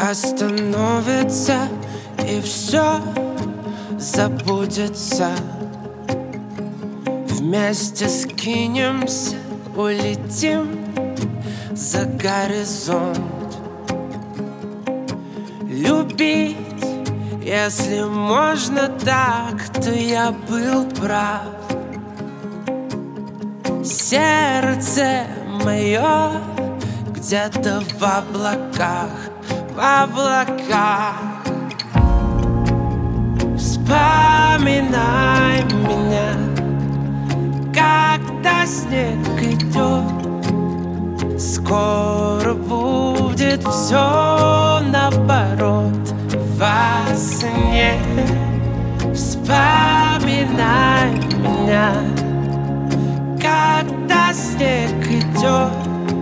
остановится и все забудется. Вместе скинемся, улетим за горизонт. Любить, если можно так, то я был прав. Сердце мое где-то в облаках, в облаках. Вспоминай меня, когда снег идет. Скоро будет все наоборот во сне. Вспоминай меня, когда снег идет.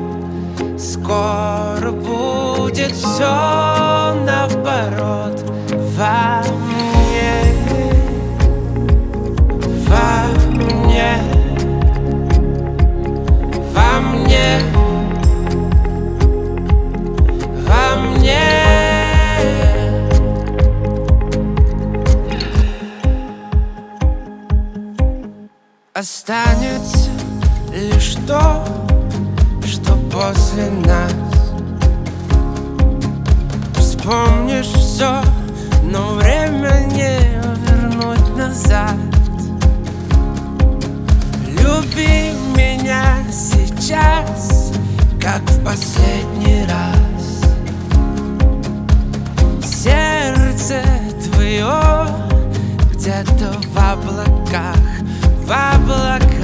Скоро будет все наоборот во мне, во мне, во мне, во мне. Останется лишь то, что после нас. Вспомнишь все, но время не вернуть назад. Люби меня сейчас, как в последний раз. Сердце твое где-то в облаках, в облаках.